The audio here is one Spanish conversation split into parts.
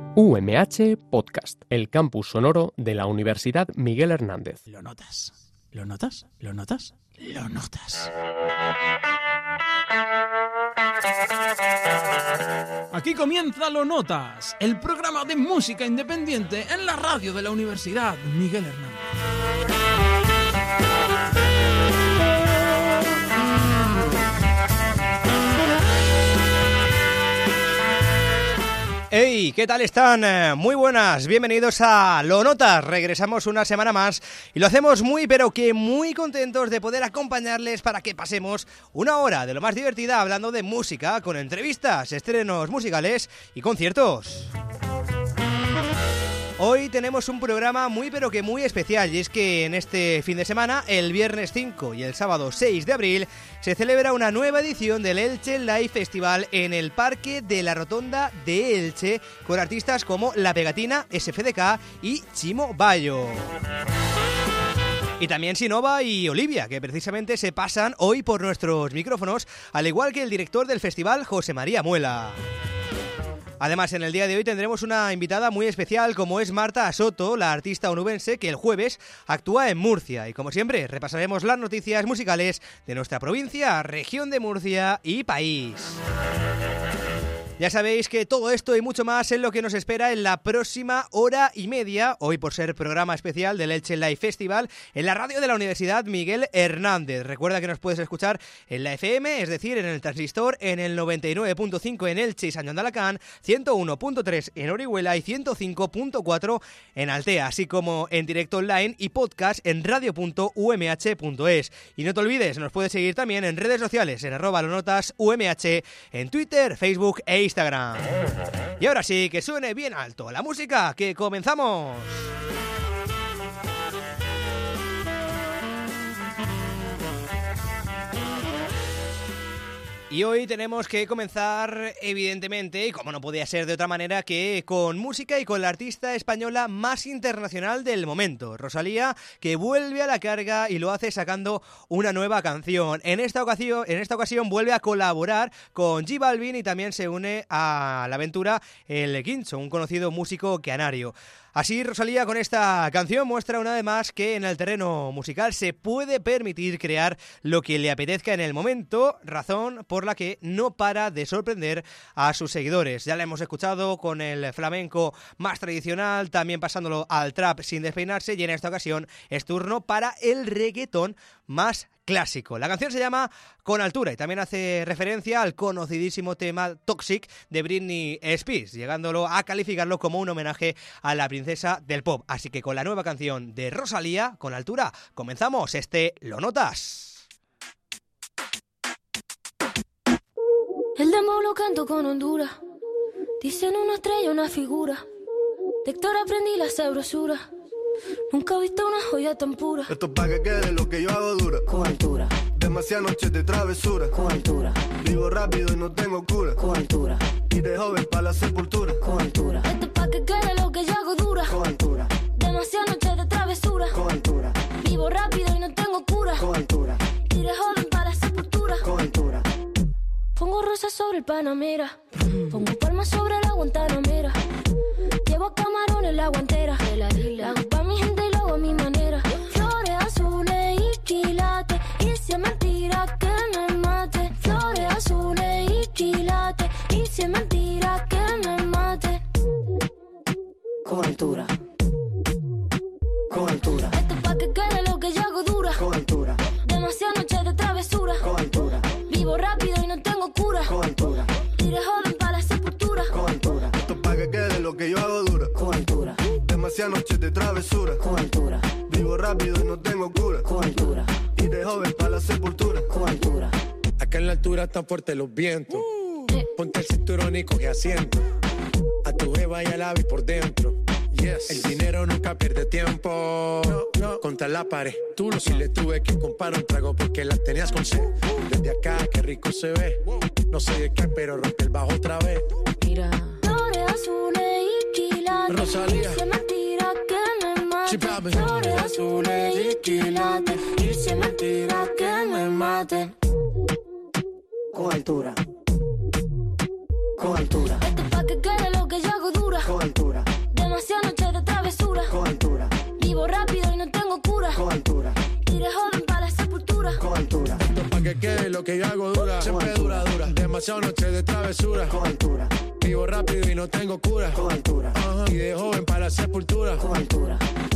UMH Podcast, el campus sonoro de la Universidad Miguel Hernández. ¿Lo notas? ¿Lo notas? ¿Lo notas? ¡Lo notas! Aquí comienza Lo Notas, el programa de música independiente en la radio de la Universidad Miguel Hernández. ¡Hey! ¿Qué tal están? Muy buenas, bienvenidos a Lo Notas. Regresamos una semana más y lo hacemos muy pero que muy contentos de poder acompañarles para que pasemos una hora de lo más divertida hablando de música, con entrevistas, estrenos musicales y conciertos. Hoy tenemos un programa muy pero que muy especial, y es que en este fin de semana, el viernes 5 y el sábado 6 de abril, se celebra una nueva edición del Elche Live Festival en el Parque de la Rotonda de Elche, con artistas como La Pegatina, SFDK y Chimo Bayo. Y también Sinova y Olivia, que precisamente se pasan hoy por nuestros micrófonos, al igual que el director del festival, José María Muela. Además, en el día de hoy tendremos una invitada muy especial, como es Marta Soto, la artista onubense que el jueves actúa en Murcia. Y como siempre, repasaremos las noticias musicales de nuestra provincia, región de Murcia y país. Ya sabéis que todo esto y mucho más es lo que nos espera en la próxima hora y media, hoy por ser programa especial del Elche Live Festival, en la radio de la Universidad Miguel Hernández. Recuerda que nos puedes escuchar en la FM, es decir, en el transistor, en el 99.5 en Elche y San Joan de Alacant, 101.3 en Orihuela y 105.4 en Altea, así como en directo online y podcast en radio.umh.es. Y no te olvides, nos puedes seguir también en redes sociales, en @lonotasumh, en Twitter, Facebook e Instagram. Y ahora sí, que suene bien alto la música, que comenzamos. Y hoy tenemos que comenzar, evidentemente, y como no podía ser de otra manera, que con música y con la artista española más internacional del momento, Rosalía, que vuelve a la carga y lo hace sacando una nueva canción. En esta ocasión vuelve a colaborar con J Balvin y también se une a la aventura el Guincho, un conocido músico canario. Así, Rosalía con esta canción muestra una vez más que en el terreno musical se puede permitir crear lo que le apetezca en el momento, razón por la que no para de sorprender a sus seguidores. Ya la hemos escuchado con el flamenco más tradicional, también pasándolo al trap sin despeinarse, y en esta ocasión es turno para el reggaetón más clásico. La canción se llama Con Altura y también hace referencia al conocidísimo tema Toxic de Britney Spears, llegándolo a calificarlo como un homenaje a la princesa del pop. Así que con la nueva canción de Rosalía, Con Altura, comenzamos este Lo Notas. El demo lo canto con Honduras, dicen una estrella, una figura, de Héctor aprendí la sabrosura. Nunca he visto una joya tan pura. Esto es pa' que quede lo que yo hago dura. Con altura. Demasiadas noches de travesura. Con altura. Vivo rápido y no tengo cura. Con altura. Y de joven pa' la sepultura. Con altura. Esto es pa' que quede lo que yo hago dura. Con altura. Demasiadas noches de travesura. Con altura. Vivo rápido y no tengo cura. Con altura. Y de joven pa' la sepultura. Con altura. Pongo rosas sobre el Panamera. Pongo palmas sobre la Guantanamera. Llevo camarones la guantera. La hago pa' mi gente y lo hago a mi manera. Flores azules y quilates. Y si es mentira que me mate. Flores azules y quilates. Y si es mentira que me mate. Con altura. Con altura. Esto es pa' que quede lo que yo hago dura. Con altura. Demasiadas noches de travesura. Con altura. Vivo rápido y no tengo cura. Con altura. Y de joven pa' la sepultura. Con altura. Esto es pa' que quede lo que yo hago dura. Con altura. Demasiadas noches de travesura. Con altura. Vivo rápido y no tengo cura. Con altura. Y de joven pa' la sepultura. Con altura. Acá en la altura están fuertes los vientos. Ponte el cinturón y coge asiento. A tu jeva y al ave por dentro. Yes. El dinero nunca pierde tiempo. No. Contra la pared. Tú lo si le tuve que comprar un trago porque las tenías con sed. Desde acá, qué rico se ve. No sé de qué, pero rompe el bajo otra vez. Mira. Flores azules y quilates. Rosalía. Y si es mentira que me mate. Chipabe. Flores azules y quilates. Y si es mentira que me mate. Con altura. Con altura. Esto es pa' que quede lo que yo hago dura. Con altura. quede lo que yo hago dura. Siempre dura, dura. Demasiado noche de travesura. Con altura, Vivo rápido y no tengo cura. con altura, Y de joven para la sepultura. con altura.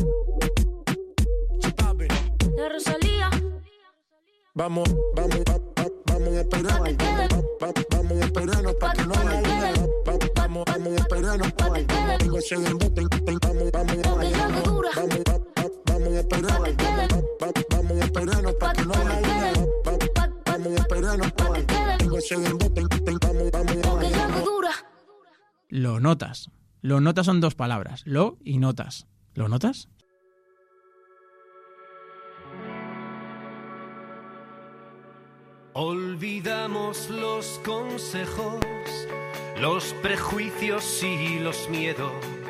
Chipapi. La Rosalía, Vamos a esperar. pa' que quede, Vamos a esperarnos pa' que no pa' que haya quede, Vamos a esperarnos pa' que quede, Tengo ese embuste, vamos porque ya me dura, a esperar. pa' que quede, Vamos a esperarnos pa' que no haya Vamos a esperarnos pa' que quede, Tengo ese embuste, porque ya me dura. Lo notas. Lo notas son dos palabras, lo y notas. ¿Lo notas? Olvidamos los consejos, los prejuicios y los miedos.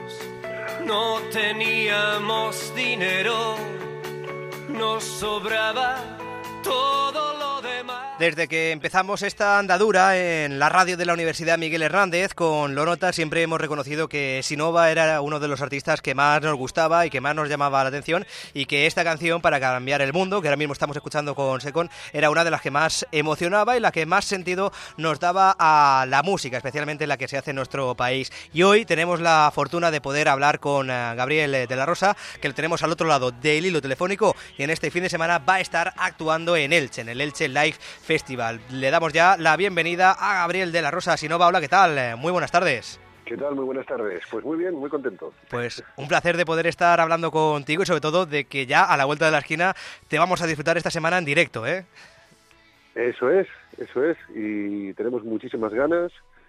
No teníamos dinero, nos sobraba todo lo demás. Desde que empezamos esta andadura en la radio de la Universidad Miguel Hernández con Lo Notas, siempre hemos reconocido que Sinova era uno de los artistas que más nos gustaba y que más nos llamaba la atención, y que esta canción, Para cambiar el mundo, que ahora mismo estamos escuchando con Secon, era una de las que más emocionaba y la que más sentido nos daba a la música, especialmente la que se hace en nuestro país. Y hoy tenemos la fortuna de poder hablar con Gabriel de la Rosa, que lo tenemos al otro lado del hilo telefónico, y en este fin de semana va a estar actuando en Elche, en el Elche Live Festival. Le damos ya la bienvenida a Gabriel de la Rosa Sinova. Hola, ¿qué tal? Muy buenas tardes. ¿Qué tal? Muy buenas tardes. Pues muy bien, muy contento. Pues un placer de poder estar hablando contigo y sobre todo de que ya a la vuelta de la esquina te vamos a disfrutar esta semana en directo, ¿eh? Eso es. Y tenemos muchísimas ganas.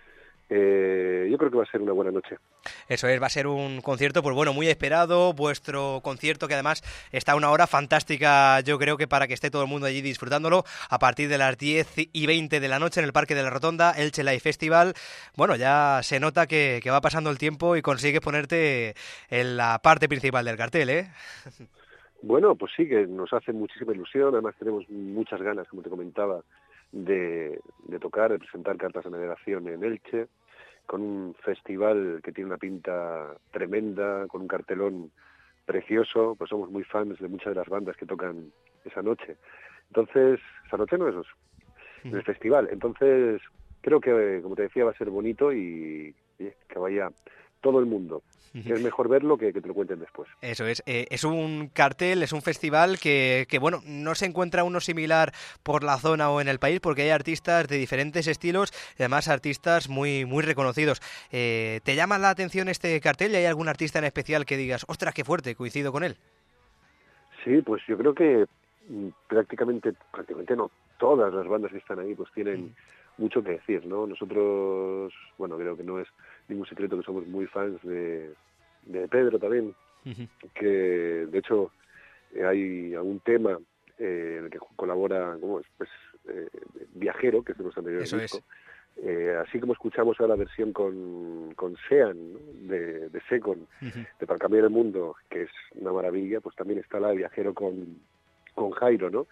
Yo creo que va a ser una buena noche. Eso es, va a ser un concierto, pues bueno, muy esperado, vuestro concierto que además está a una hora fantástica, yo creo que para que esté todo el mundo allí disfrutándolo, a partir de las 10:20 de la noche en el Parque de la Rotonda, Elche Live Festival. Bueno, ya se nota que va pasando el tiempo y consigues ponerte en la parte principal del cartel, ¿eh? Bueno, pues sí, que nos hace muchísima ilusión, además tenemos muchas ganas, como te comentaba, de tocar, de presentar Cartas de Navegación en Elche, con un festival que tiene una pinta tremenda, con un cartelón precioso, pues somos muy fans de muchas de las bandas que tocan esa noche. Entonces, esa noche no, en el festival. Entonces, creo que, como te decía, va a ser bonito y que vaya todo el mundo. Es mejor verlo que te lo cuenten después. Eso es un cartel, es un festival que bueno, no se encuentra uno similar por la zona o en el país, porque hay artistas de diferentes estilos y además artistas muy, muy reconocidos. ¿Te llama la atención este cartel y hay algún artista en especial que digas, ostras, qué fuerte, coincido con él? Sí, pues yo creo que prácticamente no todas las bandas que están ahí pues tienen mucho que decir, ¿no? Nosotros, bueno, creo que no es ningún secreto que somos muy fans de Pedro también, que de hecho hay algún tema en el que colabora como Viajero, que es de nuestro anterior Eso disco. Así como escuchamos ahora la versión con Sean, ¿no? de Secon, de Para cambiar el mundo, que es una maravilla, pues también está la de Viajero con Jairo, ¿no?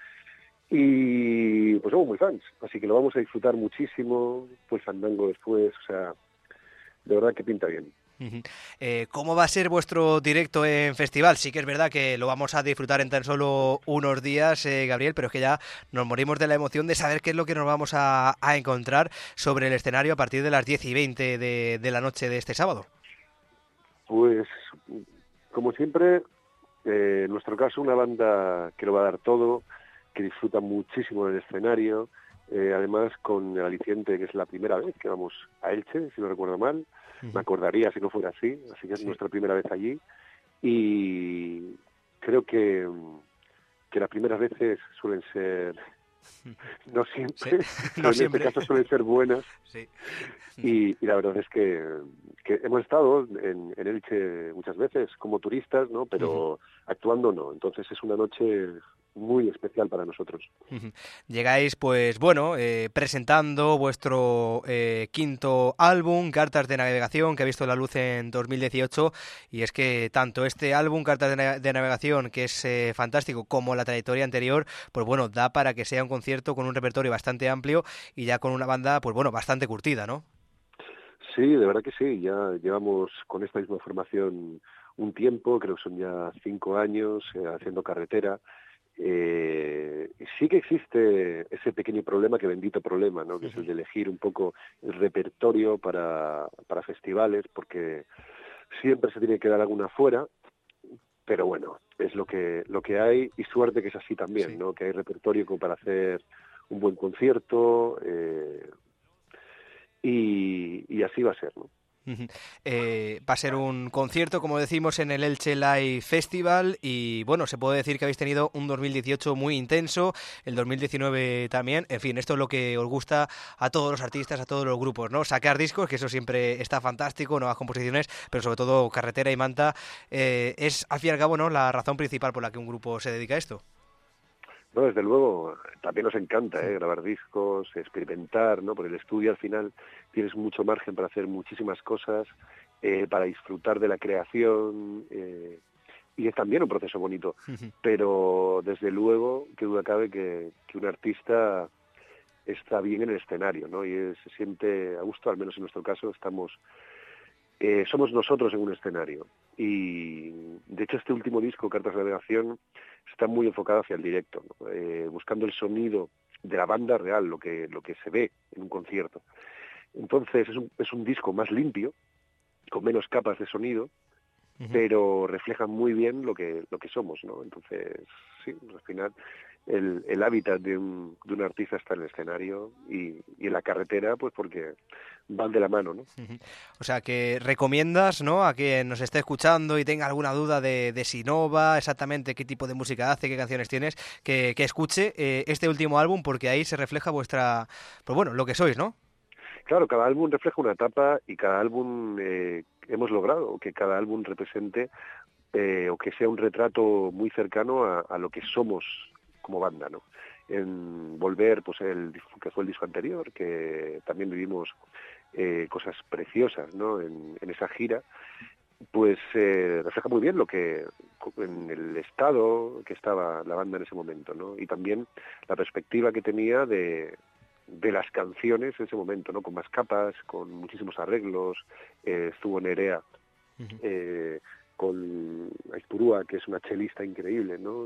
Y pues somos muy fans, así que lo vamos a disfrutar muchísimo, pues Fandango después, o sea, de verdad que pinta bien. ¿Cómo va a ser vuestro directo en festival? Sí que es verdad que lo vamos a disfrutar en tan solo unos días, Gabriel, pero es que ya nos morimos de la emoción de saber qué es lo que nos vamos a encontrar sobre el escenario a partir de las 10:20 de la noche de este sábado. Pues, como siempre, en nuestro caso, una banda que lo va a dar todo, que disfruta muchísimo del escenario, además con el aliciente que es la primera vez que vamos a Elche, si no recuerdo mal. Me acordaría si no fuera así que es nuestra primera vez allí, y creo que las primeras veces suelen ser, no siempre, pero en este caso suelen ser buenas, y la verdad es que hemos estado en Elche muchas veces como turistas, ¿no? Pero actuando no, entonces es una noche muy especial para nosotros. Llegáis, pues bueno, presentando vuestro quinto álbum, Cartas de Navegación, que ha visto la luz en 2018, y es que tanto este álbum, Cartas de Navegación, que es fantástico, como la trayectoria anterior, pues bueno, da para que sea un concierto con un repertorio bastante amplio y ya con una banda, pues bueno, bastante curtida, ¿no? Sí, de verdad que sí, ya llevamos con esta misma formación un tiempo, creo que son ya 5 años, haciendo carretera, Sí que existe ese pequeño problema, que bendito problema, ¿no? Que es el de elegir un poco el repertorio para festivales, porque siempre se tiene que dar alguna fuera, pero bueno, es lo que hay, y suerte que es así también, ¿no? Que hay repertorio como para hacer un buen concierto, y así va a ser, ¿no? Va a ser un concierto, como decimos, en el Elche Live Festival, y bueno, se puede decir que habéis tenido un 2018 muy intenso, el 2019 también. En fin, esto es lo que os gusta a todos los artistas, a todos los grupos, ¿no? Sacar discos, que eso siempre está fantástico, nuevas composiciones, pero sobre todo Carretera y Manta es, al fin y al cabo, ¿no?, la razón principal por la que un grupo se dedica a esto. No, desde luego, también nos encanta grabar discos, experimentar, ¿no? Por el estudio al final tienes mucho margen para hacer muchísimas cosas, para disfrutar de la creación, y es también un proceso bonito. Pero desde luego, que duda cabe que un artista está bien en el escenario, ¿no? Y se siente a gusto, al menos en nuestro caso, somos nosotros en un escenario. Y de hecho este último disco, Cartas de Navegación, está muy enfocado hacia el directo, ¿no? Buscando el sonido de la banda real, lo que se ve en un concierto. Entonces es un disco más limpio, con menos capas de sonido, pero refleja muy bien lo que somos, ¿no? Entonces, sí, al final el hábitat de un artista está en el escenario y en la carretera, pues porque van de la mano, ¿no? O sea, que recomiendas, ¿no?, a quien nos esté escuchando y tenga alguna duda de Sinova, exactamente qué tipo de música hace, qué canciones tienes, que escuche este último álbum, porque ahí se refleja vuestra, pues bueno, lo que sois, ¿no? Claro, cada álbum refleja una etapa, y cada álbum hemos logrado que cada álbum represente o que sea un retrato muy cercano a lo que somos como banda, ¿no? En Volver, pues que fue el disco anterior, que también vivimos cosas preciosas, ¿no? En esa gira, pues refleja muy bien en el estado que estaba la banda en ese momento, ¿no? Y también la perspectiva que tenía de las canciones en ese momento, ¿no? Con más capas, con muchísimos arreglos. Estuvo Nerea con Aizpurúa, que es una chelista increíble, ¿no?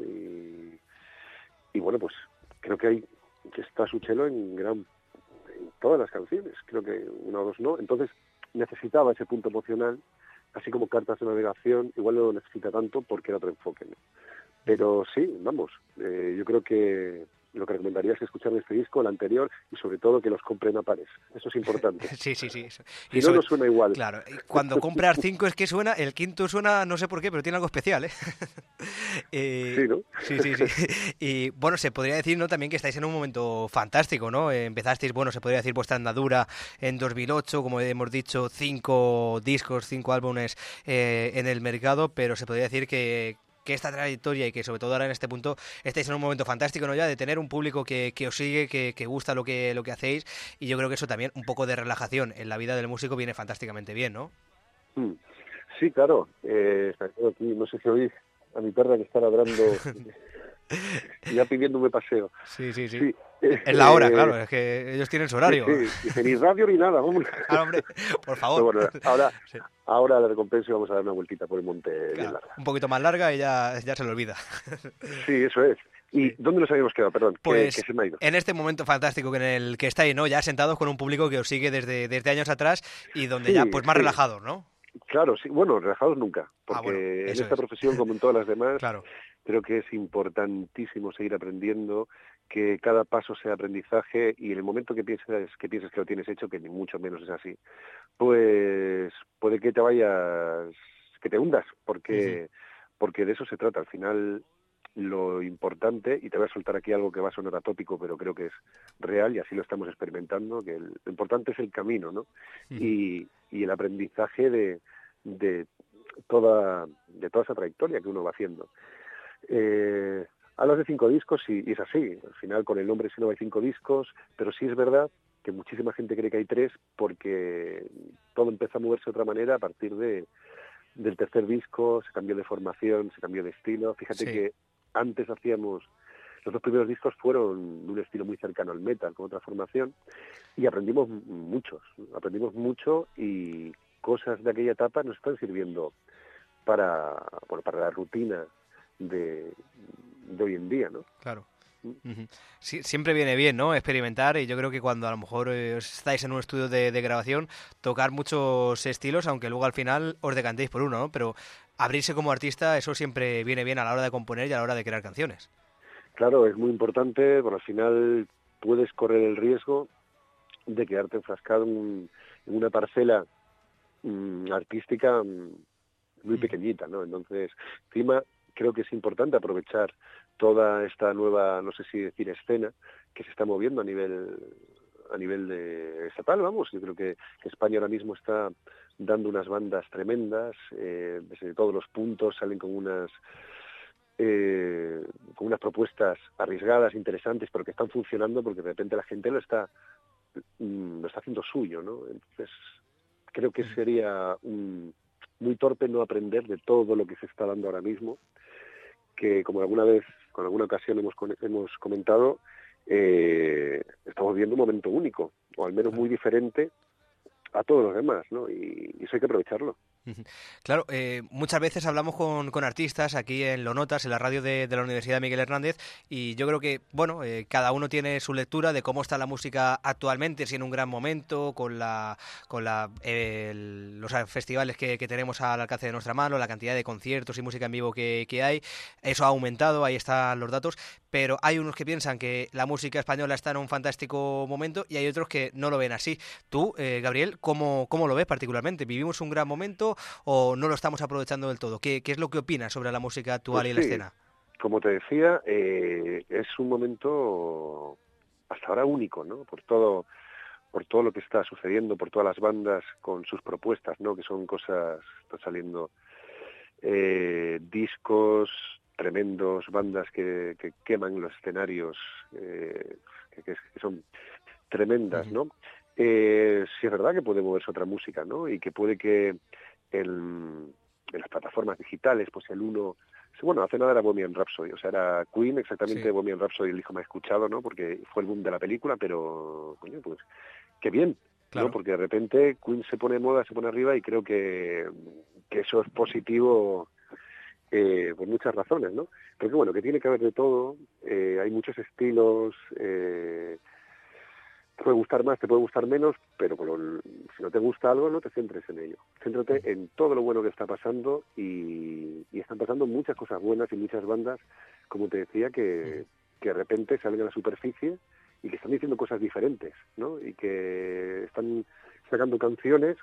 Y bueno, pues creo que está su chelo en todas las canciones, creo que una o dos no. Entonces necesitaba ese punto emocional, así como Cartas de Navegación igual no lo necesita tanto porque era otro enfoque, ¿no? Pero sí, vamos, yo creo que lo que recomendaría es escuchar este disco, el anterior, y sobre todo que los compren a pares. Eso es importante. Sí. Si no, no suena igual. Claro, cuando compras 5 es que suena, el quinto suena, no sé por qué, pero tiene algo especial, ¿eh? Sí, ¿no? Sí. Y bueno, se podría decir, ¿no?, también que estáis en un momento fantástico, ¿no? Empezasteis, bueno, se podría decir vuestra andadura en 2008, como hemos dicho, 5 discos, 5 álbumes en el mercado, pero se podría decir que esta trayectoria, y que sobre todo ahora en este punto estáis en un momento fantástico, ¿no?, ya de tener un público que os sigue, que gusta lo que hacéis, y yo creo que eso también, un poco de relajación en la vida del músico, viene fantásticamente bien, ¿no? Sí, claro. Aquí, no sé si oís a mi perra que está ladrando ya pidiéndome paseo. Sí. Es la hora, claro, es que ellos tienen su horario. Sí. Ni radio ni nada, vamos. Claro, hombre, por favor. Pero bueno, ahora la recompensa, vamos a dar una vueltita por el monte, claro, bien larga. Un poquito más larga y ya se le olvida. Sí, eso es. ¿Y dónde nos habíamos quedado? Perdón, pues que se me ha ido. En este momento fantástico en el que estáis, ¿no?, ya sentados con un público que os sigue desde años atrás, y donde ya pues más relajados, ¿no? Claro, sí. Bueno, relajados nunca, porque en esta profesión, como en todas las demás, claro, creo que es importantísimo seguir aprendiendo, que cada paso sea aprendizaje, y en el momento que pienses que lo tienes hecho, que ni mucho menos es así, pues puede que que te hundas, porque de eso se trata. Al final, lo importante, y te voy a soltar aquí algo que va a sonar atópico, pero creo que es real, y así lo estamos experimentando, que lo importante es el camino, ¿no? Y el aprendizaje de toda esa trayectoria que uno va haciendo. Hablas de 5 discos y es así. Al final, con el nombre Sinova hay 5 discos, pero sí es verdad que muchísima gente cree que hay 3, porque todo empezó a moverse de otra manera a partir del tercer disco. Se cambió de formación, se cambió de estilo. Fíjate que antes los 2 primeros discos fueron de un estilo muy cercano al metal, con otra formación, y aprendimos mucho, y cosas de aquella etapa nos están sirviendo para la rutina de hoy en día, ¿no? Claro. Sí, siempre viene bien, ¿no?, experimentar, y yo creo que cuando a lo mejor estáis en un estudio de grabación, tocar muchos estilos, aunque luego al final os decantéis por uno, ¿no? Pero abrirse como artista, eso siempre viene bien a la hora de componer y a la hora de crear canciones. Claro, es muy importante, porque al final puedes correr el riesgo de quedarte enfrascado en una parcela artística muy pequeñita, ¿no? Entonces, encima, creo que es importante aprovechar toda esta nueva, no sé si decir escena, que se está moviendo a nivel de estatal, vamos. Yo creo que España ahora mismo está dando unas bandas tremendas, desde todos los puntos salen con unas propuestas arriesgadas, interesantes, pero que están funcionando porque de repente la gente lo está haciendo suyo, ¿no? Entonces, creo que sería muy torpe no aprender de todo lo que se está dando ahora mismo, que como alguna ocasión hemos comentado, estamos viendo un momento único, o al menos muy diferente a todos los demás, ¿no? Y eso hay que aprovecharlo. Claro, muchas veces hablamos con artistas aquí en Lo Notas, en la radio de la Universidad Miguel Hernández, y yo creo que, bueno, cada uno tiene su lectura de cómo está la música actualmente, si en un gran momento, con los festivales que tenemos al alcance de nuestra mano, la cantidad de conciertos y música en vivo que hay. Eso ha aumentado, ahí están los datos, pero hay unos que piensan que la música española está en un fantástico momento y hay otros que no lo ven así. Tú, Gabriel, ¿cómo lo ves particularmente? ¿Vivimos un gran momento o no lo estamos aprovechando del todo? ¿Qué es lo que opinas sobre la música actual y la escena? Como te decía, es un momento hasta ahora único, ¿no? Por todo lo que está sucediendo, por todas las bandas con sus propuestas, ¿no? Que son cosas, están saliendo discos tremendos, bandas que queman los escenarios, que son tremendas, ¿no? Sí es verdad que puede moverse otra música, ¿no? Y que puede que en las plataformas digitales, pues hace nada era Bohemian Rhapsody, o sea, era Queen, exactamente, sí. Bohemian Rhapsody, el hijo me ha escuchado, ¿no? Porque fue el boom de la película, pero, coño, pues, qué bien, claro, ¿no? Porque de repente Queen se pone de moda, se pone arriba, y creo que eso es positivo por muchas razones, ¿no? Porque, bueno, que tiene que haber de todo, hay muchos estilos, te puede gustar más, te puede gustar menos, pero si no te gusta algo, no te centres en ello. Céntrate en todo lo bueno que está pasando, y están pasando muchas cosas buenas y muchas bandas, como te decía, que de repente salen a la superficie y que están diciendo cosas diferentes, ¿no? Y que están sacando canciones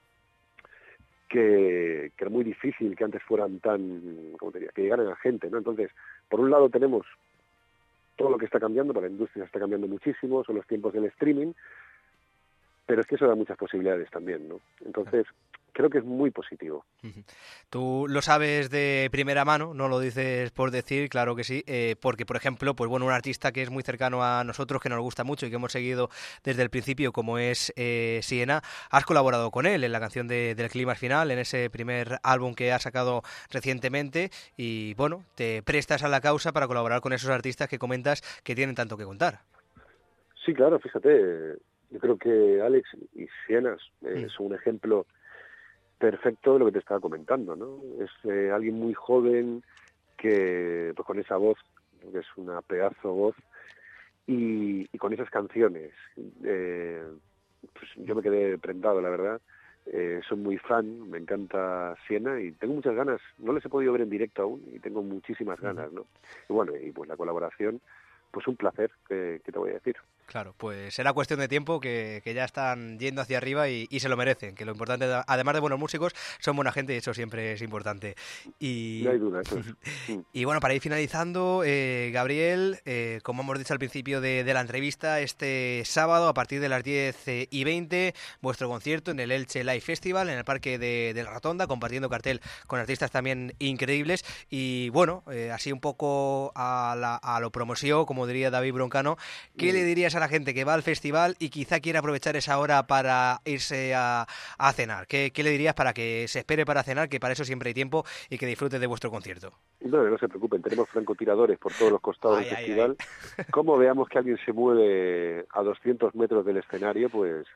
que era muy difícil que antes fueran tan, ¿cómo te diría?, que llegaran a gente, ¿no? Entonces, por un lado tenemos todo lo que está cambiando, para la industria está cambiando muchísimo, son los tiempos del streaming, pero es que eso da muchas posibilidades también, ¿no? Entonces, creo que es muy positivo. Tú lo sabes de primera mano, no lo dices por decir, claro que sí, porque, por ejemplo, pues bueno, un artista que es muy cercano a nosotros, que nos gusta mucho y que hemos seguido desde el principio, como es Siena, has colaborado con él en la canción del Clímax Final, en ese primer álbum que ha sacado recientemente, y bueno, te prestas a la causa para colaborar con esos artistas que comentas que tienen tanto que contar. Sí, claro, fíjate, yo creo que Alex y Siena son un ejemplo perfecto de lo que te estaba comentando, ¿no? Es alguien muy joven que, pues, con esa voz, que es una pedazo voz, y con esas canciones, pues yo me quedé prendado, la verdad. Soy muy fan, me encanta Siena y tengo muchas ganas. No les he podido ver en directo aún y tengo muchísimas ganas, ¿no? Y bueno, y pues la colaboración, pues un placer, que te voy a decir. Claro, pues será cuestión de tiempo, que ya están yendo hacia arriba y se lo merecen, que lo importante, además de buenos músicos, son buena gente, y eso siempre es importante. Y no hay duda, eso es. Y bueno, para ir finalizando, Gabriel, como hemos dicho al principio de la entrevista, este sábado a partir de las 10:20, vuestro concierto en el Elche Live Festival, en el Parque de la Rotonda, compartiendo cartel con artistas también increíbles. Y bueno, así un poco a lo promoción, como diría David Broncano, ¿qué le dirías a la gente que va al festival y quizá quiera aprovechar esa hora para irse a cenar? ¿Qué le dirías para que se espere para cenar, que para eso siempre hay tiempo, y que disfrute de vuestro concierto? No se preocupen, tenemos francotiradores por todos los costados del festival. Como veamos que alguien se mueve a 200 metros del escenario, pues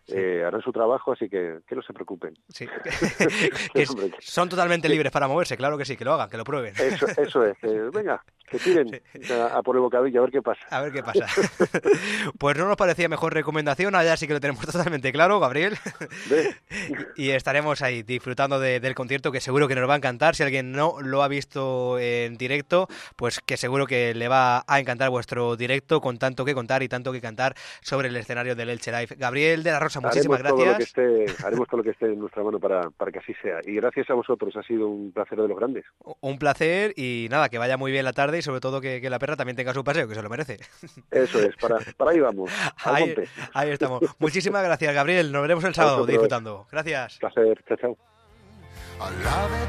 harán su trabajo, así que no se preocupen. Sí. Que son totalmente libres para moverse, claro que sí, que lo hagan, que lo prueben. Eso es, venga, que tiren a por el bocadillo, a ver qué pasa. A ver qué pasa. Pues no nos parecía mejor recomendación, allá sí que lo tenemos totalmente claro, Gabriel. Y estaremos ahí disfrutando del concierto, que seguro que nos va a encantar. Si alguien no lo ha visto en directo, pues que seguro que le va a encantar vuestro directo, con tanto que contar y tanto que cantar sobre el escenario del Elche Live. Gabriel de la Rosa, muchísimas gracias. Haremos todo lo que esté en nuestra mano para que así sea. Y gracias a vosotros, ha sido un placer de los grandes. Un placer y nada, que vaya muy bien la tarde y sobre todo que la perra también tenga su paseo, que se lo merece. Eso es, para ahí vamos. Ahí estamos. Muchísimas gracias, Gabriel. Nos veremos el sábado disfrutando. Gracias. Placer, chao. A la de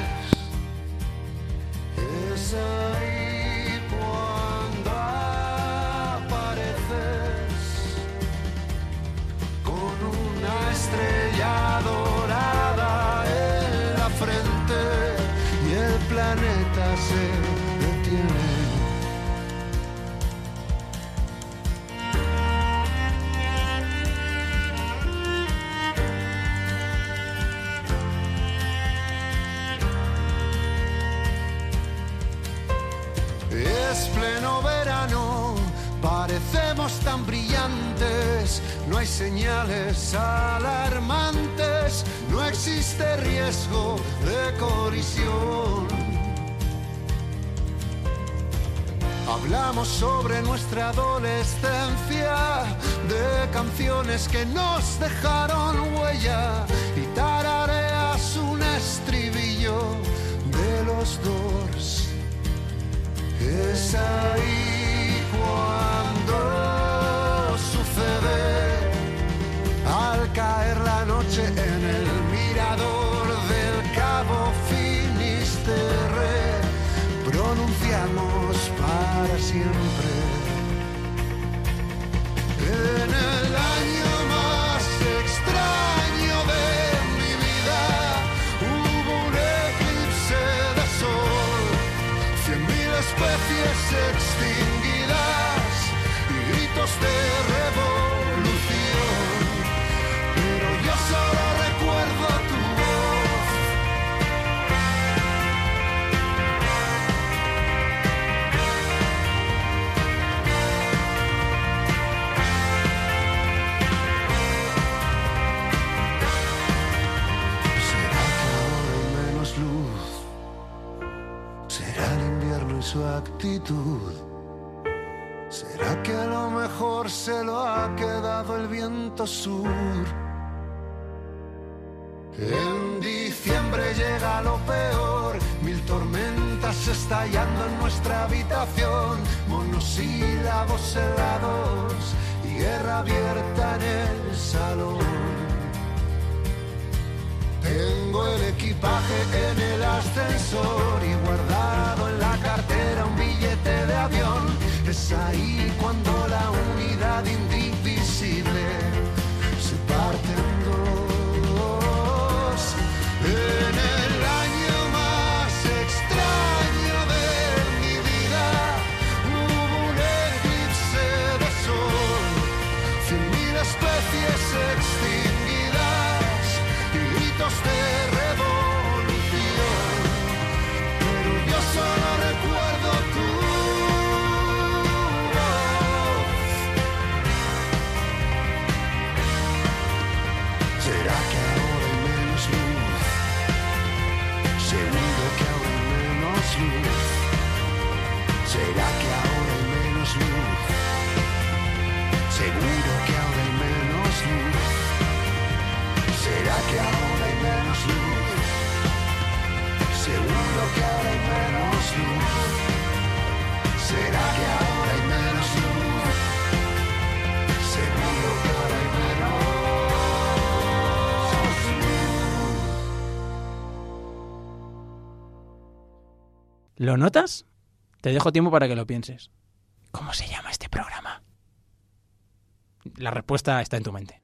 3 es ahí cuando apareces con una estrella dorada en la frente y el planeta se detiene. Es pleno verano, parecemos tan brillantes, no hay señales alarmantes, no existe riesgo de colisión. Hablamos sobre nuestra adolescencia, de canciones que nos dejaron huella y tarareas un estribillo de los Doors. Es ahí cuando sucede, al caer la noche en el mirador del Cabo Finisterre, pronunciamos para siempre. En el año más extraño de mi vida hubo un eclipse de sol, 100.000 especies extinguidas y gritos de revolución, pero yo solo recuerdo tu voz. ¿Será que ahora hay menos luz? ¿Será el invierno y su actitud? ¿Será que a lo mejor se lo ha quedado el viento sur? En diciembre llega lo peor, 1000 tormentas estallando en nuestra habitación, monosílabos helados y guerra abierta en el salón. Tengo el equipaje en el ascensor y guardado en la cartera un billete de avión. Es ahí cuando la unidad indivisible se parte en dos. En el año más extraño de mi vida hubo un eclipse de sol, 100.000 especies extinguidas y gritos de revolución, pero yo solo recuerdo tu voz. ¿Será que ahora hay menos luz? Seguro que ahora hay menos luz. ¿Será que ahora hay menos luz? Seguro que ahora hay menos luz. ¿Será que ahora hay menos luz? Seguro que ahora hay menos luz. ¿Será que ahora hay menos luz? Seguro que ahora hay menos luz. ¿Lo notas? Te dejo tiempo para que lo pienses. ¿Cómo se llama este programa? La respuesta está en tu mente.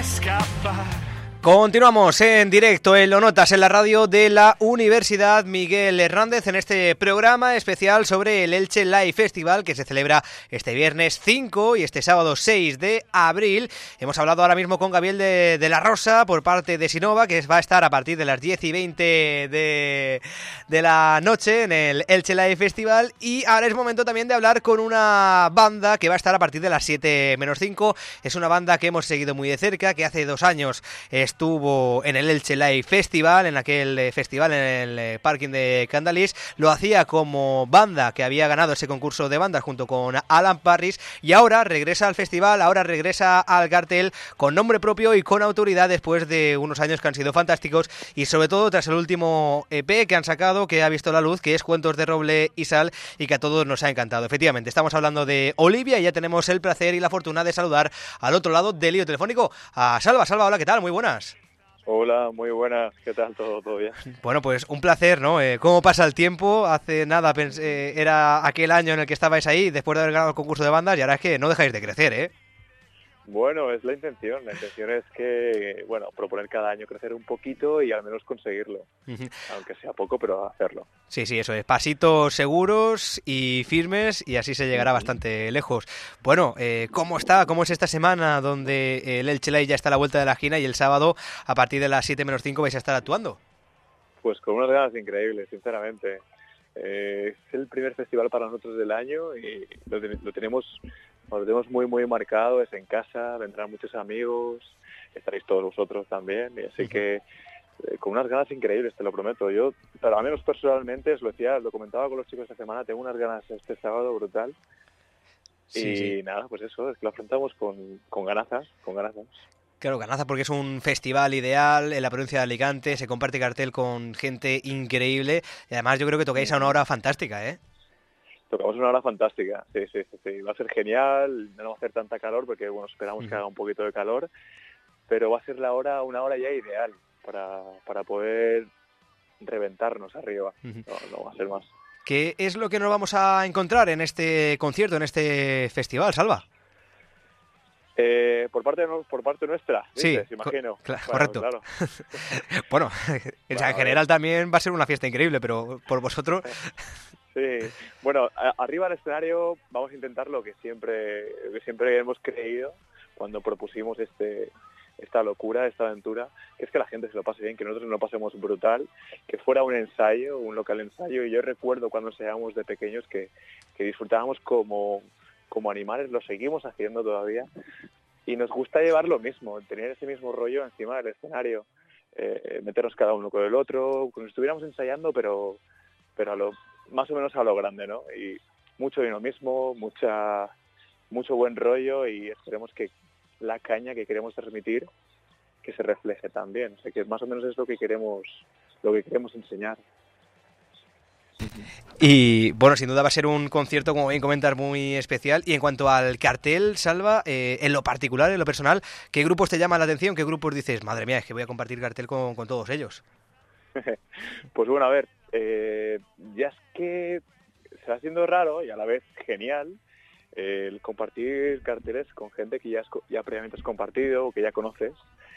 escapar. Continuamos en directo en Lo Notas, en la radio de la Universidad Miguel Hernández, en este programa especial sobre el Elche Live Festival que se celebra este viernes 5 y este sábado 6 de abril. Hemos hablado ahora mismo con Gabriel de la Rosa por parte de Sinova, que va a estar a partir de las 10:20 de la noche en el Elche Live Festival, y ahora es momento también de hablar con una banda que va a estar a partir de las 7:05. Es una banda que hemos seguido muy de cerca, que hace 2 años estuvo en el Elche Live Festival, en aquel festival en el parking de Candalís. Lo hacía como banda que había ganado ese concurso de bandas junto con Alan Parris, y ahora regresa al festival, ahora regresa al cartel con nombre propio y con autoridad después de unos años que han sido fantásticos, y sobre todo tras el último EP que han sacado, que ha visto la luz, que es Cuentos de Roble y Sal, y que a todos nos ha encantado. Efectivamente, estamos hablando de Olivia y ya tenemos el placer y la fortuna de saludar al otro lado del hilo telefónico a Salva. Salva, hola, ¿qué tal? Muy buenas. Hola, muy buenas. ¿Qué tal? ¿Todo bien? Bueno, pues un placer, ¿no? ¿Cómo pasa el tiempo? Hace nada era aquel año en el que estabais ahí después de haber ganado el concurso de bandas, y ahora es que no dejáis de crecer, ¿eh? Bueno, es la intención. La intención es que, bueno, proponer cada año crecer un poquito y al menos conseguirlo. Aunque sea poco, pero hacerlo. Sí, eso es. Pasitos seguros y firmes, y así se llegará bastante lejos. Bueno, ¿cómo es esta semana donde el Elche Live ya está a la vuelta de la esquina y el sábado a partir de las 7:05 vais a estar actuando? Pues con unas ganas increíbles, sinceramente. Es el primer festival para nosotros del año y lo tenemos muy muy marcado. Es en casa, vendrán muchos amigos, estaréis todos vosotros también, y así que con unas ganas increíbles, te lo prometo. Yo, pero al menos personalmente, os lo decía, lo comentaba con los chicos esta semana, tengo unas ganas este sábado brutal. Sí. Nada, pues eso, es que lo afrontamos con ganazas. Claro, ganaza, porque es un festival ideal en la provincia de Alicante, se comparte cartel con gente increíble, y además yo creo que tocáis a una hora fantástica, ¿eh? Tocamos una hora fantástica, sí. Va a ser genial, no va a hacer tanta calor porque, bueno, esperamos que haga un poquito de calor, pero va a ser una hora ya ideal para poder reventarnos arriba, no va a ser más. ¿Qué es lo que nos vamos a encontrar en este concierto, en este festival, Salva? Por parte nuestra, ¿dices? Sí, imagino. Correcto. Claro. Bueno, en general también va a ser una fiesta increíble, pero por vosotros... Sí, bueno, arriba del escenario vamos a intentar lo que siempre hemos creído cuando propusimos esta locura, esta aventura, que es que la gente se lo pase bien, que nosotros nos lo pasemos brutal, que fuera un ensayo, un local ensayo. Y yo recuerdo cuando ensayábamos de pequeños que disfrutábamos como animales, lo seguimos haciendo todavía, y nos gusta llevar lo mismo, tener ese mismo rollo encima del escenario, meternos cada uno con el otro, como si estuviéramos ensayando, pero más o menos a lo grande, ¿no? Y mucho dinamismo, mucho buen rollo, y esperemos que la caña que queremos transmitir que se refleje también. O sea, que más o menos es lo que queremos enseñar. Y bueno, sin duda va a ser un concierto, como bien comentar, muy especial. Y en cuanto al cartel, Salva, en lo particular, en lo personal, ¿qué grupos te llaman la atención? ¿Qué grupos dices, madre mía, es que voy a compartir cartel con todos ellos? Pues bueno, a ver, ya es que se va haciendo raro y a la vez genial el compartir carteles con gente que ya previamente has compartido o que ya conoces,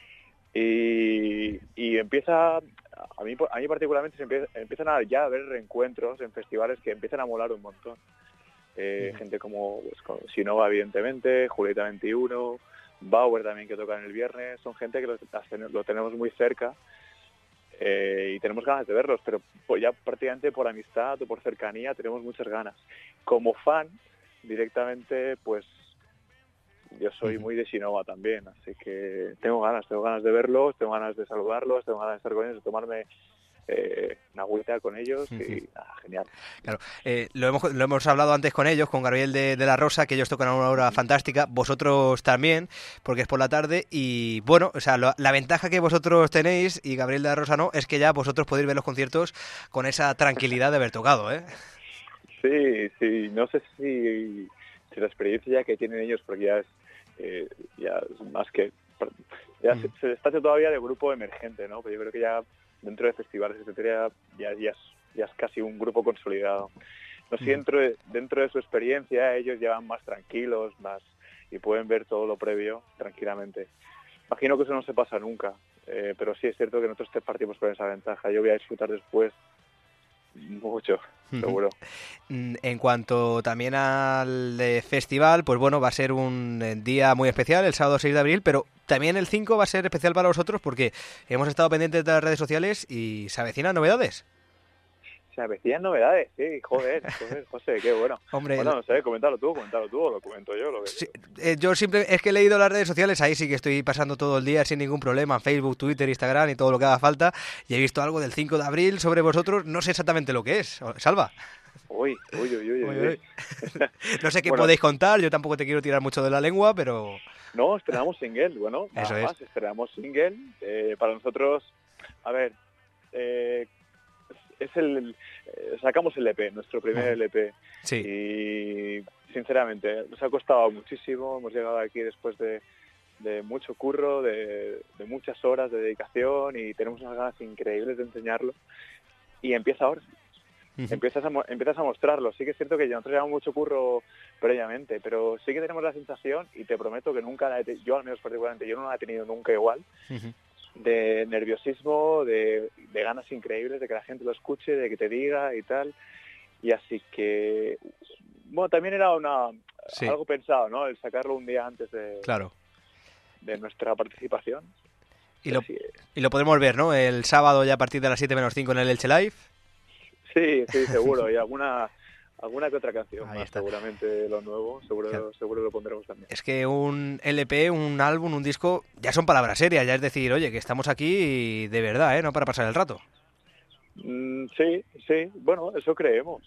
y empieza, a mí particularmente empiezan a ya haber reencuentros en festivales que empiezan a molar un montón. Gente como Sinova, evidentemente, Julieta 21, Bauer también, que tocan el viernes. Son gente que lo tenemos muy cerca, y tenemos ganas de verlos, pero ya prácticamente por amistad o por cercanía tenemos muchas ganas. Como fan, directamente, pues yo soy muy de Sinova también, así que tengo ganas de verlos, tengo ganas de saludarlos, tengo ganas de estar con ellos, de tomarme una agüita con ellos, y genial. Claro, lo hemos hablado antes con ellos, con Gabriel de la Rosa, que ellos tocan a una hora fantástica, vosotros también, porque es por la tarde, y bueno, o sea, la ventaja que vosotros tenéis, y Gabriel de la Rosa no, es que ya vosotros podéis ver los conciertos con esa tranquilidad de haber tocado, ¿eh? Sí, no sé si la experiencia ya que tienen ellos, porque ya es más que... Ya se está todavía de grupo emergente, ¿no? Pero yo creo que ya dentro de festivales, etcétera, ya es casi un grupo consolidado. No sé, dentro de su experiencia ellos ya van más tranquilos, y pueden ver todo lo previo tranquilamente. imagino que eso no se pasa nunca, pero sí es cierto que nosotros partimos con esa ventaja. Yo voy a disfrutar después mucho, seguro. En cuanto también al festival, pues bueno, va a ser un día muy especial, el sábado 6 de abril, pero también el 5 va a ser especial para vosotros porque hemos estado pendientes de las redes sociales y se avecinan novedades. Se avecinan novedades, sí, joder, José, qué bueno. Hombre, bueno, no sé, coméntalo tú, o lo comento yo. Sí, yo siempre es que he leído las redes sociales, ahí sí que estoy pasando todo el día sin ningún problema, Facebook, Twitter, Instagram y todo lo que haga falta, y he visto algo del 5 de abril sobre vosotros, no sé exactamente lo que es. Salva. Uy. No sé qué bueno, podéis contar, yo tampoco te quiero tirar mucho de la lengua, pero... No, estrenamos single, bueno, eso nada más, estrenamos single. Para nosotros, a ver, sacamos el EP, nuestro primer LP. Sí. Y sinceramente, nos ha costado muchísimo, hemos llegado aquí después de mucho curro, de muchas horas de dedicación y tenemos unas ganas increíbles de enseñarlo. Y empieza ahora. Empiezas a mostrarlo. Sí que es cierto que nosotros llevamos mucho curro previamente, pero sí que tenemos la sensación, y te prometo que nunca yo al menos particularmente, yo no la he tenido nunca igual, de nerviosismo, de ganas increíbles, de que la gente lo escuche, de que te diga y tal. Y así que, bueno, también era algo pensado, ¿no? El sacarlo un día antes de nuestra participación. Y lo podremos ver, ¿no? El sábado ya a partir de las 7:05 en el Elche Live. Sí, seguro. Y alguna que otra canción más, seguramente lo nuevo, seguro lo pondremos también. Es que un LP, un álbum, un disco, ya son palabras serias, ya es decir, oye, que estamos aquí de verdad, no para pasar el rato. Sí, bueno, eso creemos.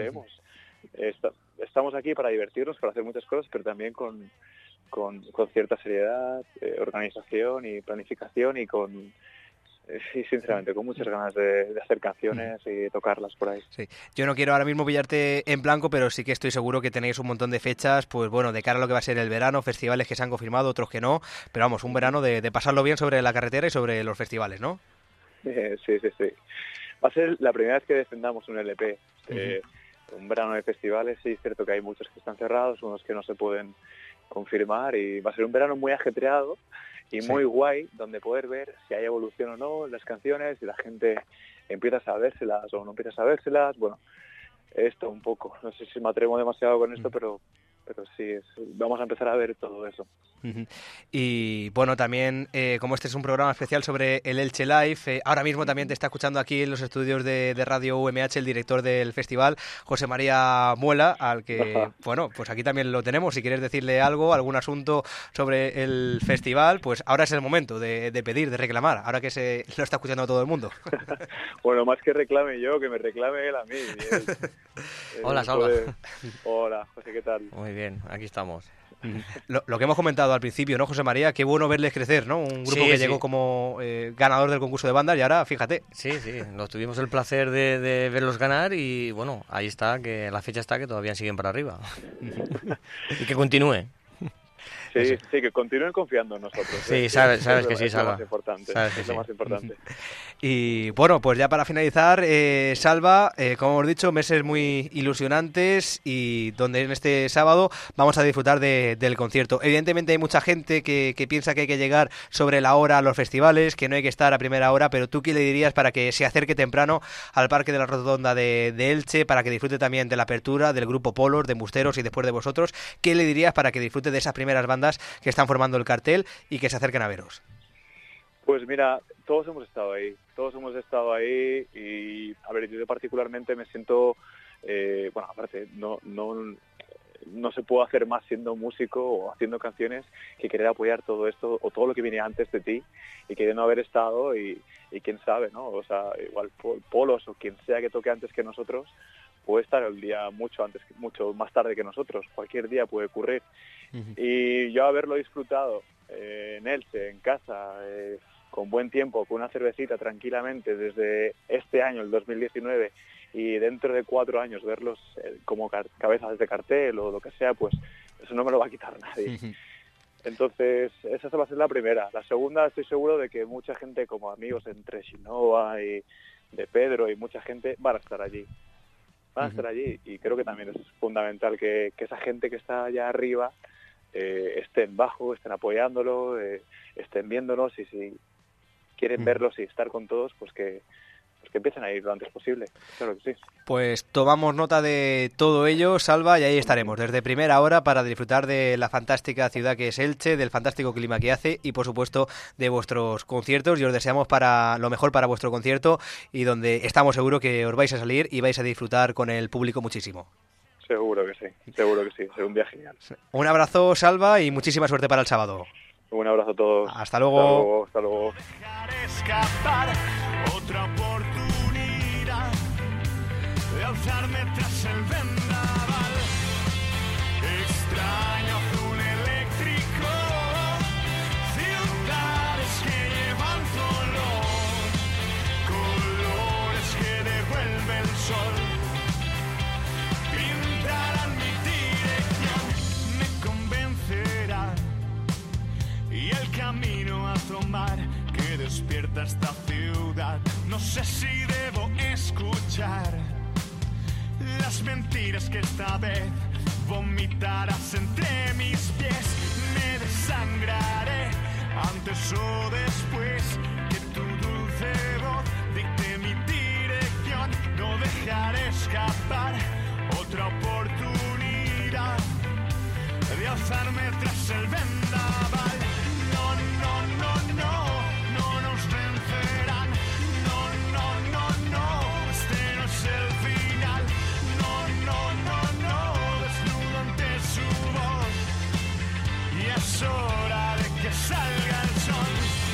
Estamos aquí para divertirnos, para hacer muchas cosas, pero también con cierta seriedad, organización y planificación y sí, sinceramente, con muchas ganas de hacer canciones y tocarlas por ahí. Sí. Yo no quiero ahora mismo pillarte en blanco, pero sí que estoy seguro que tenéis un montón de fechas, pues bueno, de cara a lo que va a ser el verano, festivales que se han confirmado, otros que no, pero vamos, un verano de pasarlo bien sobre la carretera y sobre los festivales, ¿no? Sí. Va a ser la primera vez que defendamos un LP. Un verano de festivales, sí, es cierto que hay muchos que están cerrados, unos que no se pueden confirmar, y va a ser un verano muy ajetreado y muy guay, donde poder ver si hay evolución o no en las canciones, si la gente empieza a sabérselas o no empieza a sabérselas. Bueno, esto un poco, no sé si me atrevo demasiado con esto, pero sí, vamos a empezar a ver todo eso. Y bueno, también como este es un programa especial sobre el Elche Live, ahora mismo también te está escuchando aquí en los estudios de Radio UMH el director del festival, José María Muela, al que, bueno, pues aquí también lo tenemos. Si quieres decirle algo, algún asunto sobre el festival, pues ahora es el momento de pedir, de reclamar, ahora que lo está escuchando todo el mundo. Bueno, más que reclame yo, que me reclame él a mí. Hola, Salva. Hola, José, ¿qué tal? Muy bien, aquí estamos. Lo que hemos comentado al principio, ¿no, José María? Qué bueno verles crecer, ¿no? Un grupo que llegó como ganador del concurso de bandas y ahora, fíjate. Sí, nos tuvimos el placer de verlos ganar y bueno, ahí está, que la fecha está que todavía siguen para arriba. Y que continúe. Sí, que continúen confiando en nosotros. Sí, sabes que sí, Salva. Es lo más importante. Y bueno, pues ya para finalizar, Salva, como hemos dicho, meses muy ilusionantes y donde en este sábado vamos a disfrutar del concierto. Evidentemente hay mucha gente que piensa que hay que llegar sobre la hora a los festivales, que no hay que estar a primera hora, pero ¿tú qué le dirías para que se acerque temprano al Parque de la Rotonda de Elche, para que disfrute también de la apertura del grupo Polos, de Embusteros y después de vosotros? ¿Qué le dirías para que disfrute de esas primeras bandas que están formando el cartel y que se acerquen a veros? Pues mira, todos hemos estado ahí y, a ver, yo particularmente me siento, bueno, aparte, no se puede hacer más siendo músico o haciendo canciones que querer apoyar todo esto o todo lo que viene antes de ti y que de no haber estado y quién sabe, ¿no? O sea, igual Polos o quien sea que toque antes que nosotros puede estar el día mucho más tarde que nosotros, cualquier día puede ocurrir. Y yo haberlo disfrutado en Elche, en casa, con buen tiempo, con una cervecita tranquilamente desde este año, el 2019, y dentro de 4 años verlos como cabezas de cartel o lo que sea, pues eso no me lo va a quitar nadie. Entonces, esa va a ser la primera. La segunda, estoy seguro de que mucha gente como amigos entre Shinoa y de Pedro y mucha gente van a estar allí. Y creo que también es fundamental que esa gente que está allá arriba estén bajo, estén apoyándolo, estén viéndonos, y si quieren verlos y estar con todos, pues que empiecen a ir lo antes posible. Claro que sí. Pues tomamos nota de todo ello, Salva, y ahí estaremos desde primera hora para disfrutar de la fantástica ciudad que es Elche, del fantástico clima que hace y, por supuesto, de vuestros conciertos. Y os deseamos para lo mejor para vuestro concierto, y donde estamos seguros que os vais a salir y vais a disfrutar con el público muchísimo. Seguro que sí, será un día genial. Un abrazo, Salva, y muchísima suerte para el sábado. Un abrazo a todos. Hasta luego. Hasta luego. Escapar, otra oportunidad de alzarme tras el vendaval. Extraño azul eléctrico, ciudades que llevan colores que devuelve el sol. Pintarán mi dirección, me convencerán, y el camino a tomar que despierta esta ciudad. No sé si debo escuchar las mentiras que esta vez vomitarás entre mis pies. Me desangraré antes o después que tu dulce voz dicte mi dirección. No dejaré escapar otra oportunidad de alzarme tras el vendaval. No, no, no, no nos vencerán. No, no, no, no, este no es el final. No, no, no, desnudo ante su voz, y es hora de que salga el sol.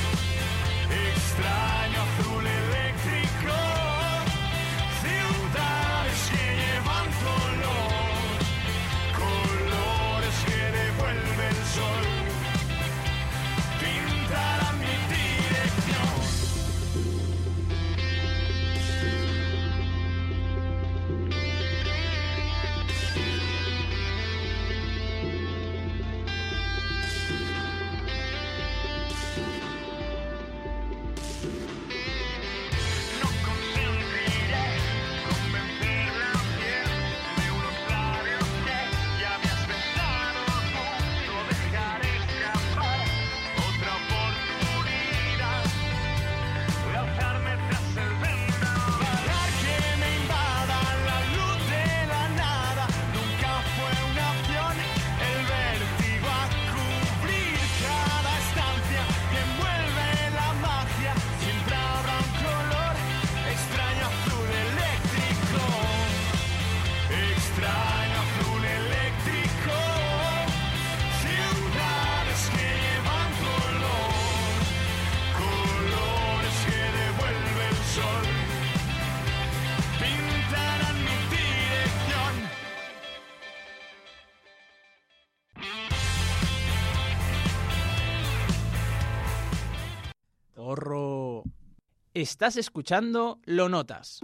Extraño azul eléctrico, ciudades que llevan colores que devuelve el sol. Pintarán mi dirección. No consentiré convencer la piel de unos labios que ya me has besado tú. No dejaré escapar otra oportunidad de alzarme tras el vendaval. Dejar que me invada la luz de la nada nunca fue una opción. El vértigo a cubrir cada estancia que envuelve la magia. Siempre habrá un color extraño azul eléctrico. Extraño azul eléctrico, ciudades que llevan colores que devuelve el sol. Pintarán mi dirección. Horro. Estás escuchando Lo Notas.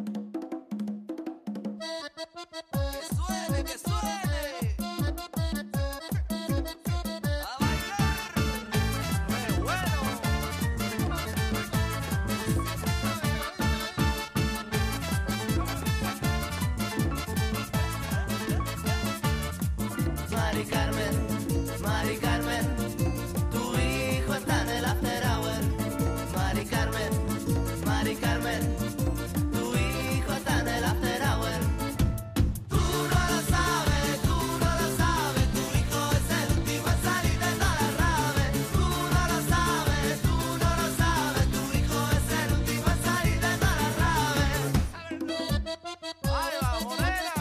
Mari Carmen, tu hijo está en el after hour. Mari Carmen, tu hijo está en el after hour. Tú no lo sabes, tu hijo es el último en salir de todas las raves. Tú no lo sabes, tu hijo es el último en salir de todas las raves. ¡Ay, va, morena!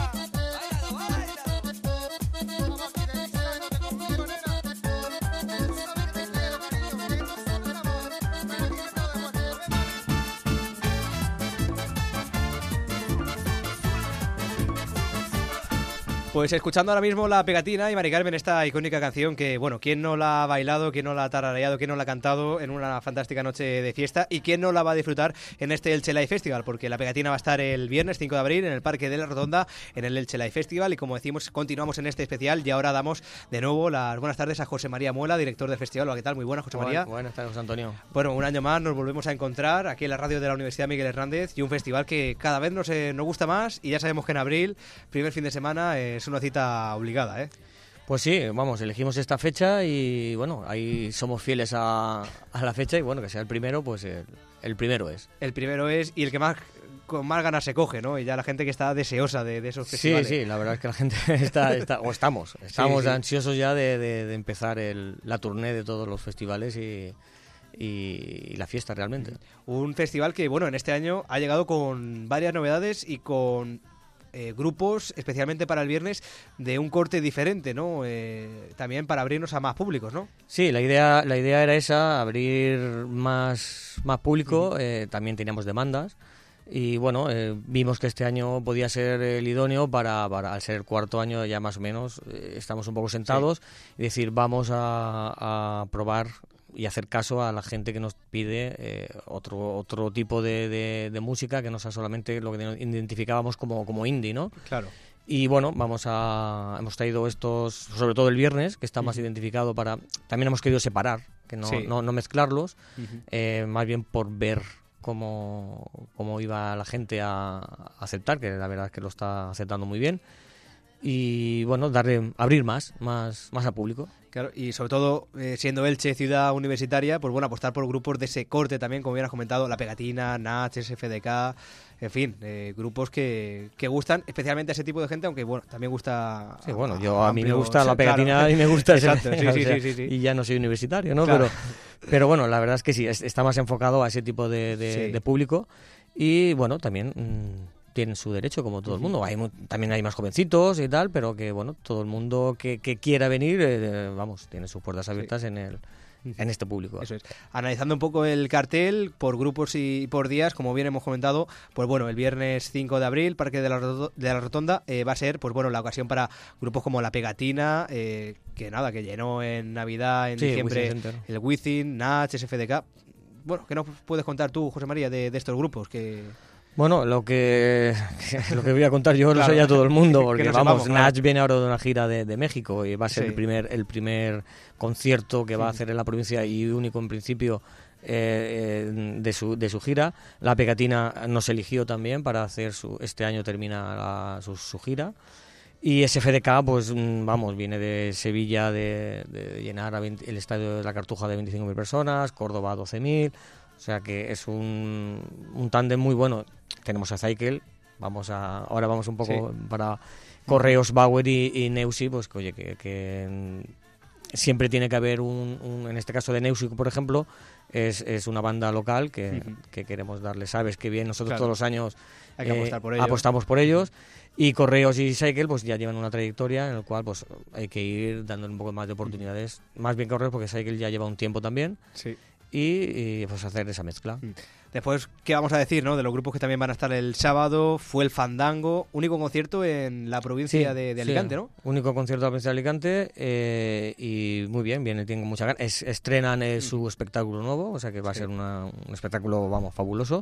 Pues escuchando ahora mismo La Pegatina y Mari Carmen, esta icónica canción que, bueno, ¿quién no la ha bailado, quién no la ha tarareado, quién no la ha cantado en una fantástica noche de fiesta y quién no la va a disfrutar en este Elche Live Festival? Porque La Pegatina va a estar el viernes 5 de abril en el Parque de la Rotonda, en el Elche Live Festival, y como decimos, continuamos en este especial y ahora damos de nuevo las buenas tardes a José María Muela, director del festival. Hola, ¿qué tal? Muy buenas, José María. Buenas tardes, José Antonio. Bueno, un año más nos volvemos a encontrar aquí en la radio de la Universidad Miguel Hernández, y un festival que cada vez nos gusta más, y ya sabemos que en abril, primer fin de semana, es una cita obligada, ¿eh? Pues sí, vamos, elegimos esta fecha y bueno, ahí somos fieles a la fecha y bueno, que sea el primero, pues el primero es. El primero es, y el que más con más ganas se coge, ¿no? Y ya la gente que está deseosa de esos festivales. Sí, la verdad es que la gente estamos Sí. ansiosos ya de empezar la tournée de todos los festivales y la fiesta realmente. Un festival que, bueno, en este año ha llegado con varias novedades y con grupos, especialmente para el viernes, de un corte diferente, ¿no? También para abrirnos a más públicos, ¿no? Sí, la idea era esa, abrir más público, también teníamos demandas y bueno, vimos que este año podía ser el idóneo para al ser el cuarto año ya más o menos, estamos un poco sentados y decir, vamos a probar y hacer caso a la gente que nos pide otro tipo de música que no sea solamente lo que identificábamos como indie, ¿no? Claro. Y bueno, hemos traído estos, sobre todo el viernes, que está más identificado para... También hemos querido separar, que no mezclarlos, más bien por ver cómo iba la gente a aceptar, que la verdad es que lo está aceptando muy bien. Y bueno, abrir más a público. Claro, y sobre todo, siendo Elche ciudad universitaria, pues bueno, apostar por grupos de ese corte también, como bien has comentado, La Pegatina, Nach, SFDK, en fin, grupos que gustan especialmente a ese tipo de gente, aunque bueno, también gusta... Sí, bueno, a mí me gusta La Pegatina, claro. Y me gusta Exacto, sí. Y ya no soy universitario, ¿no? Claro. Pero bueno, la verdad es que sí, está más enfocado a ese tipo de público y bueno, también... tienen su derecho como todo el mundo. También hay más jovencitos y tal, pero que bueno, todo el mundo que quiera venir, tiene sus puertas abiertas en este público. Eso es. Analizando un poco el cartel por grupos y por días, como bien hemos comentado, pues bueno, el viernes 5 de abril, Parque de la Rotonda, va a ser, pues bueno, la ocasión para grupos como La Pegatina, que llenó en Navidad, en diciembre, el Within, Nach, SFDK. Bueno, ¿qué nos puedes contar tú, José María, de estos grupos? Bueno, lo que voy a contar yo lo sé ya todo el mundo, porque Nach viene ahora de una gira de México y va a ser el primer concierto que va a hacer en la provincia y único en principio de su gira. La Pegatina nos eligió también para hacer este año termina su gira. Y SFDK, pues viene de Sevilla de llenar el estadio de la Cartuja de 25.000 personas, Córdoba 12.000. O sea que es un tándem muy bueno. Tenemos a Cycle, ahora vamos un poco para Correos, Bauer y Neusi, pues que oye, que siempre tiene que haber en este caso de Neusi, por ejemplo, es una banda local que queremos darle, sabes que bien, nosotros todos los años hay que apostar por ellos. Apostamos por ellos. Y Correos y Cycle pues ya llevan una trayectoria en la cual pues hay que ir dándole un poco más de oportunidades. Más bien Correos porque Cycle ya lleva un tiempo también. Sí. Y pues hacer esa mezcla. Después, ¿qué vamos a decir, no? De los grupos que también van a estar el sábado, fue el Fandango, único concierto en la provincia de Alicante, ¿no? Único concierto en la provincia de Alicante y muy bien, tienen mucha ganas. Estrenan su espectáculo nuevo, o sea que va a ser un espectáculo, fabuloso.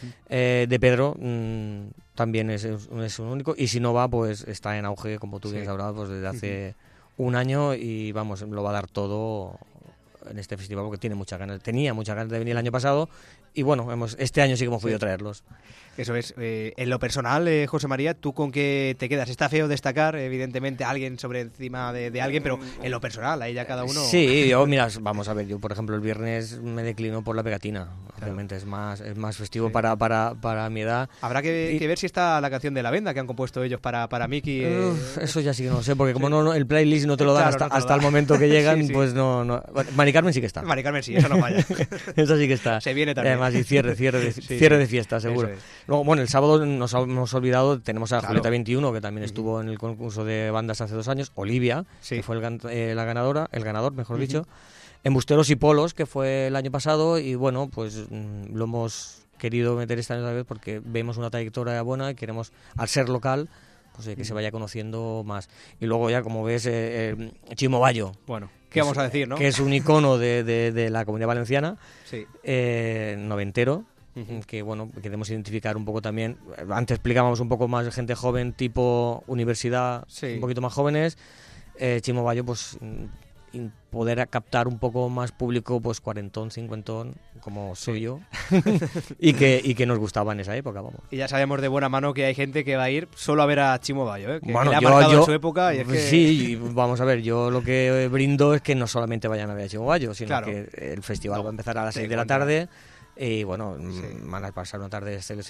De Pedro también es un único, y si no va, pues está en auge, como tú bien sabrás, pues desde hace un año y lo va a dar todo en este festival porque tenía muchas ganas de venir el año pasado y bueno, este año sí que hemos podido traerlos. Eso es. En lo personal, José María, ¿tú con qué te quedas? Está feo destacar, evidentemente, a alguien sobre encima de alguien, pero en lo personal, ahí ya cada uno... Sí, vamos a ver, yo por ejemplo el viernes me declino por La Pegatina. Realmente es más festivo para mi edad. Habrá que ver si está la canción de La Venda que han compuesto ellos para Miki. Eso ya sí que no lo sé, porque como el playlist no te lo dan hasta el momento que llegan, pues no. Bueno, Mari Carmen sí que está. Mari Carmen sí, eso no falla. Eso sí que está. Se viene también. Además, y cierre de fiesta, seguro. Luego, bueno, el sábado nos hemos olvidado, tenemos a Julieta 21, que también estuvo en el concurso de bandas hace 2 años, Olivia, que fue el ganador, mejor dicho, Embusteros y Polos, que fue el año pasado, y bueno, pues lo hemos querido meter este año otra vez porque vemos una trayectoria buena y queremos, al ser local, pues que se vaya conociendo más. Y luego ya, como ves, Chimo Bayo. Bueno, ¿qué vamos a decir, no? Que es un icono de la Comunidad Valenciana, noventero, que bueno, queremos identificar un poco también. Antes explicábamos un poco más de gente joven, tipo universidad, un poquito más jóvenes. Chimo Bayo, pues poder captar un poco más público, pues cuarentón, cincuentón, como soy yo, y que nos gustaba en esa época, vamos. Y ya sabemos de buena mano que hay gente que va a ir solo a ver a Chimo Bayo, que Bueno, le ha marcado en su época. Y es que... Sí, vamos a ver, yo lo que brindo es que no solamente vayan a ver a Chimo Bayo, sino que el festival va a empezar a las 6 de la tarde. Y bueno, van a pasar una tarde